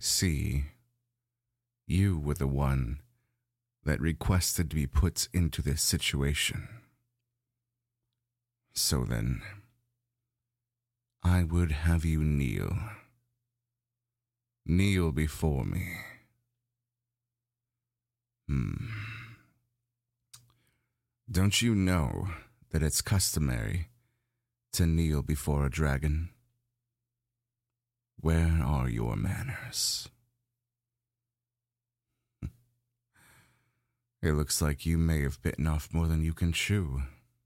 See, you were the one that requested to be put into this situation. So then, I would have you kneel. Kneel before me. Don't you know that it's customary to kneel before a dragon? Where are your manners? It looks like you may have bitten off more than you can chew.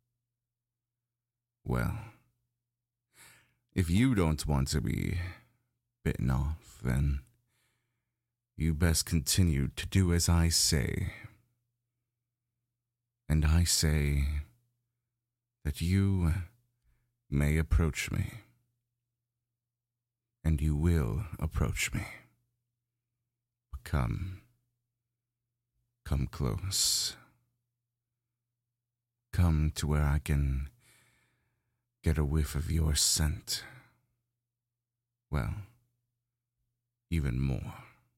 Well, if you don't want to be bitten off, then you best continue to do as I say. And I say that you may approach me. And you will approach me. Come close. Come to where I can get a whiff of your scent. Well, even more.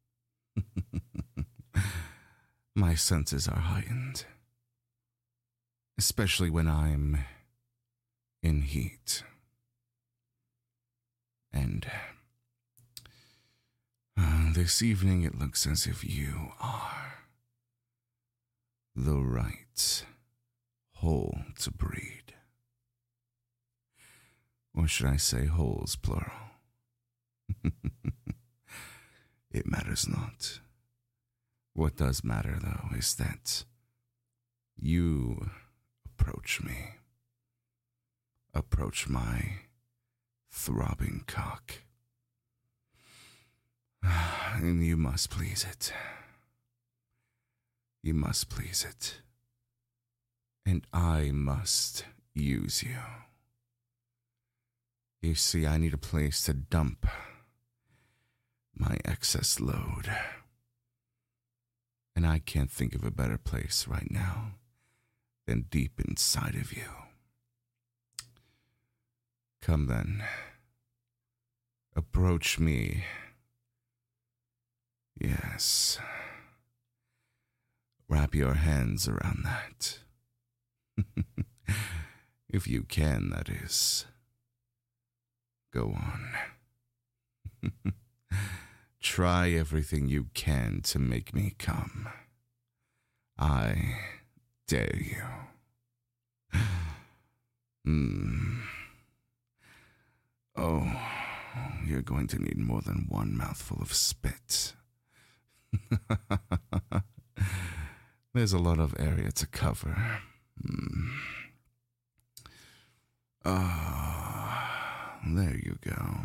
My senses are heightened, especially when I'm in heat. And this evening it looks as if you are the right whole to breed. Or should I say holes, plural? It matters not. What does matter, though, is that you approach me. Approach my throbbing cock. And you must please it. You must please it. And I must use you. You see, I need a place to dump my excess load. And I can't think of a better place right now than deep inside of you. Come then. Approach me. Yes. Wrap your hands around that. If you can, that is. Go on. Try everything you can to make me come. I dare you. Oh, you're going to need more than one mouthful of spit. There's a lot of area to cover. There you go.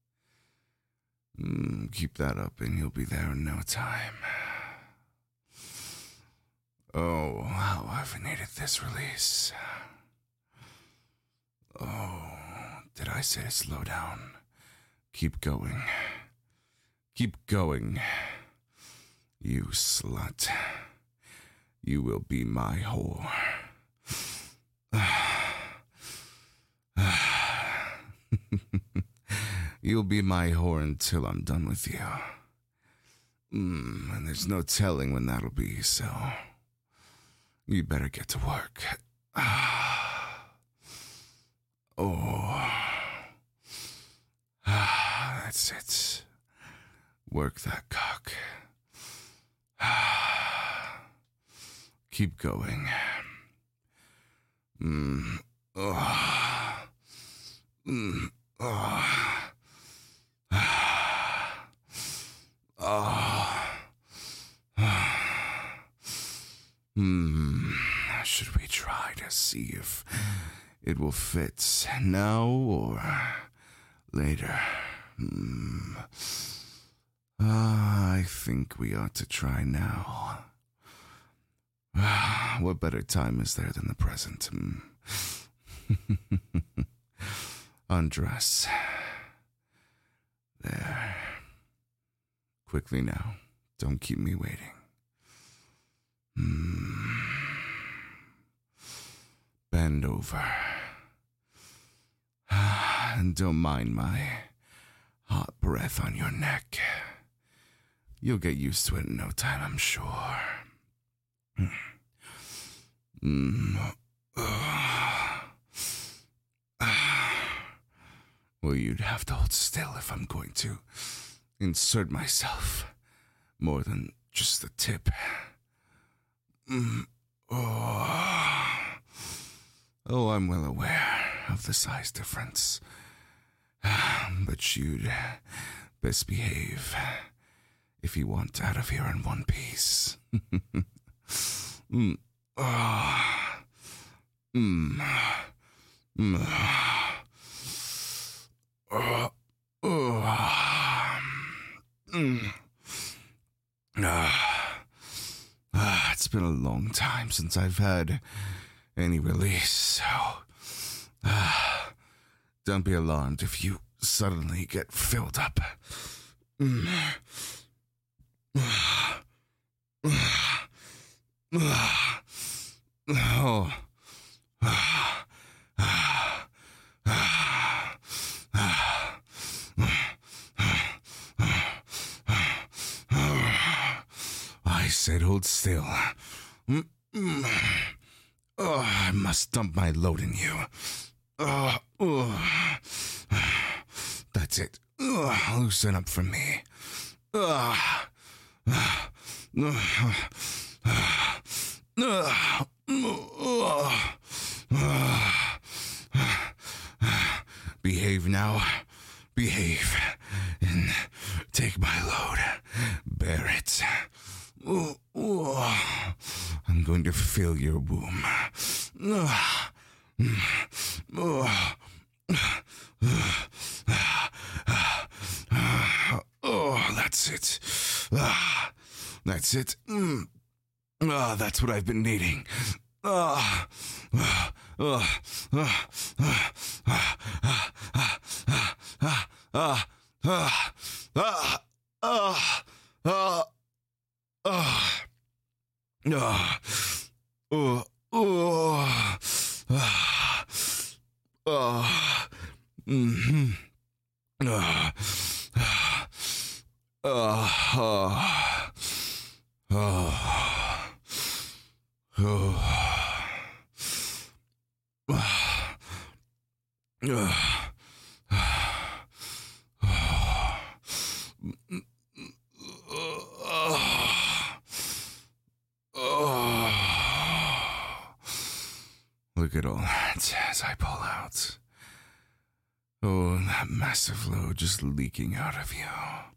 Keep that up and you'll be there in no time. Oh, how I've needed this release. Oh, did I say to slow down? Keep going. Keep going. You slut. You will be my whore. You'll be my whore until I'm done with you. And there's no telling when that'll be, so you better get to work. That's it. Work that cock. Keep going. Should we try to see if it will fit now or later? I think we ought to try now. What better time is there than the present? Undress. There. Quickly now. Don't keep me waiting. Bend over. And don't mind my hot breath on your neck. You'll get used to it in no time, I'm sure. Well, you'd have to hold still if I'm going to insert myself more than just the tip. Oh, I'm well aware of the size difference. But you'd best behave if you want out of here in one piece. It's been a long time since I've had any release, so don't be alarmed if you suddenly get filled up. I said hold still. I must dump my load in you. That's it. Loosen up for me. Behave now. Behave. And take my load. Bear it. I'm going to fill your womb. That's it. That's it. That's what I've been needing. Look at all that as I pull out. Oh, that massive load just leaking out of you.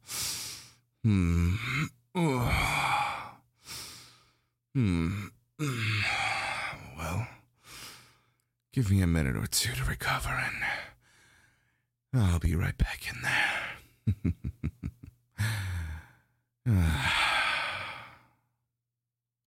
Well, give me a minute or two to recover and I'll be right back in there.